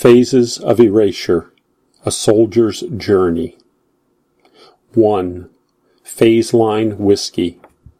Phases of Erasure, A Soldier's Journey. 1. Phase Line Whiskey.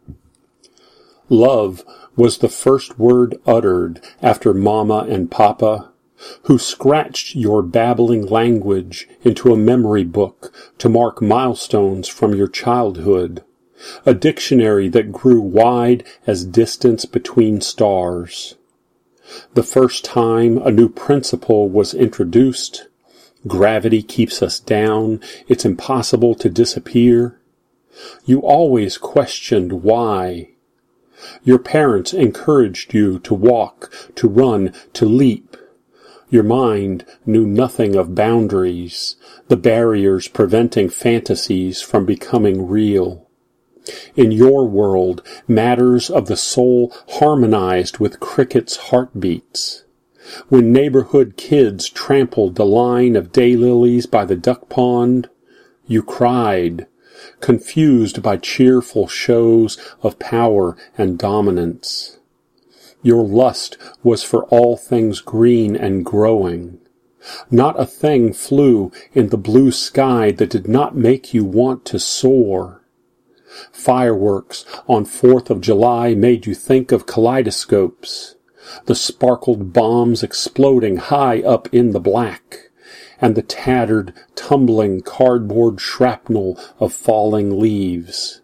Love was the first word uttered after Mama and Papa, who scratched your babbling language into a memory book to mark milestones from your childhood, a dictionary that grew wide as distance between stars. The first time a new principle was introduced, gravity keeps us down, it's impossible to disappear. You always questioned why. Your parents encouraged you to walk, to run, to leap. Your mind knew nothing of boundaries, the barriers preventing fantasies from becoming real. In your world, matters of the soul harmonized with crickets' heartbeats. When neighborhood kids trampled the line of daylilies by the duck pond, you cried, confused by cheerful shows of power and dominance. Your lust was for all things green and growing. Not a thing flew in the blue sky that did not make you want to soar. Fireworks on 4th of July made you think of kaleidoscopes, the sparkled bombs exploding high up in the black, and the tattered, tumbling cardboard shrapnel of falling leaves.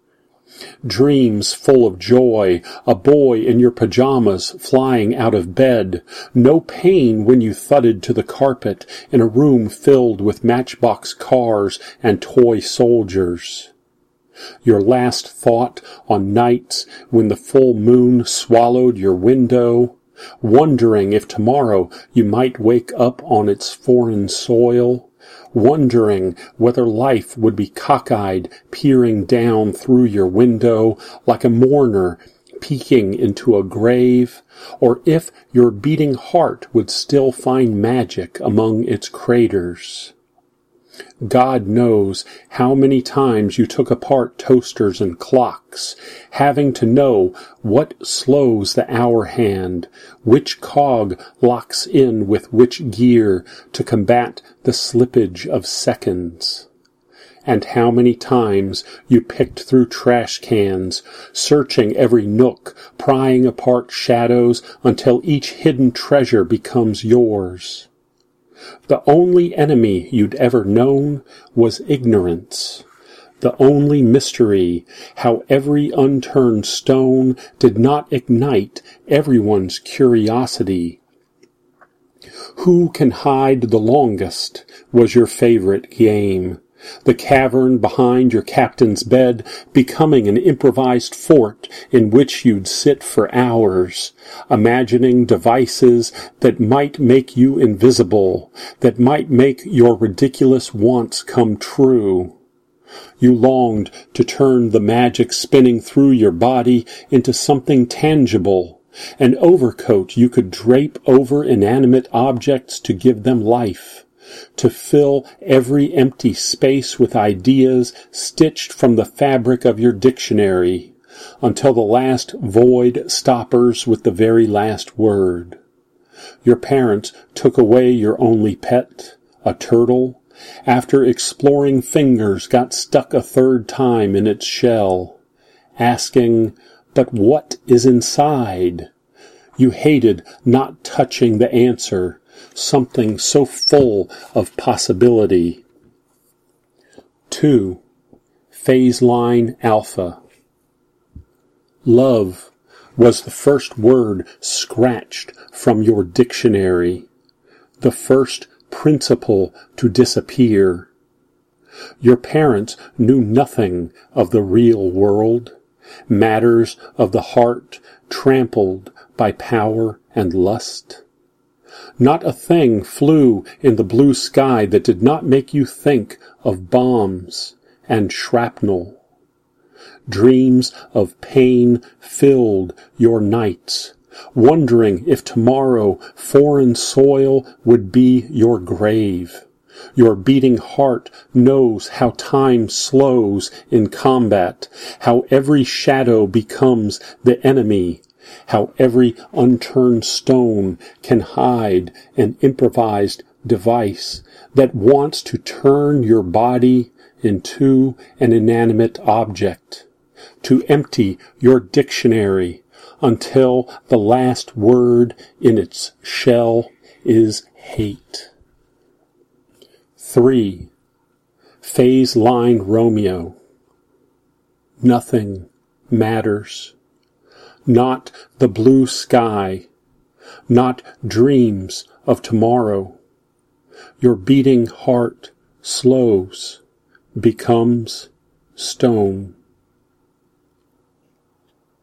Dreams full of joy, a boy in your pajamas flying out of bed, no pain when you thudded to the carpet in a room filled with matchbox cars and toy soldiers. Your last thought on nights when the full moon swallowed your window, wondering if tomorrow you might wake up on its foreign soil, wondering whether life would be cockeyed, peering down through your window like a mourner peeking into a grave, or if your beating heart would still find magic among its craters. God knows how many times you took apart toasters and clocks, having to know what slows the hour hand, which cog locks in with which gear to combat the slippage of seconds. And how many times you picked through trash cans, searching every nook, prying apart shadows until each hidden treasure becomes yours. The only enemy you'd ever known was ignorance. The only mystery, how every unturned stone did not ignite everyone's curiosity. Who can hide the longest was your favorite game. The cavern behind your captain's bed becoming an improvised fort in which you'd sit for hours, imagining devices that might make you invisible, that might make your ridiculous wants come true. You longed to turn the magic spinning through your body into something tangible, an overcoat you could drape over inanimate objects to give them life, to fill every empty space with ideas stitched from the fabric of your dictionary, until the last void stoppers with the very last word. Your parents took away your only pet, a turtle, after exploring fingers got stuck a third time in its shell, asking, "But what is inside?" You hated not touching the answer, something so full of possibility. 2. Phase Line Alpha. Love was the first word scratched from your dictionary, the first principle to disappear. Your parents knew nothing of the real world, matters of the heart trampled by power and lust. Not a thing flew in the blue sky that did not make you think of bombs and shrapnel. Dreams of pain filled your nights, wondering if tomorrow foreign soil would be your grave. Your beating heart knows how time slows in combat, how every shadow becomes the enemy, How every unturned stone can hide an improvised device that wants to turn your body into an inanimate object, to empty your dictionary until the last word in its shell is hate. 3. Phase line Romeo. Nothing matters. Not the blue sky, not dreams of tomorrow. Your beating heart slows, becomes stone.